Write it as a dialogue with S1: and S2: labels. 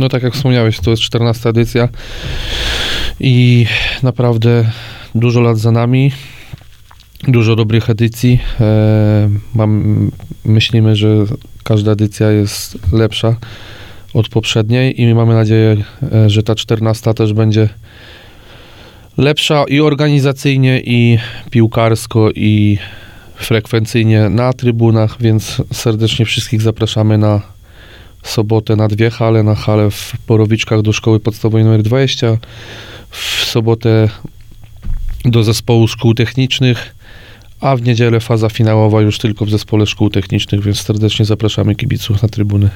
S1: No tak jak wspomniałeś, to jest 14. edycja i naprawdę dużo lat za nami, dużo dobrych edycji. Myślimy, że każda edycja jest lepsza od poprzedniej i mamy nadzieję, że ta 14 też będzie lepsza i organizacyjnie, i piłkarsko, i frekwencyjnie na trybunach, więc serdecznie wszystkich zapraszamy na sobotę na 2 hale, na halę w Borowiczkach do szkoły podstawowej nr 20, w sobotę do zespołu szkół technicznych, a w niedzielę faza finałowa już tylko w zespole szkół technicznych, więc serdecznie zapraszamy kibiców na trybuny.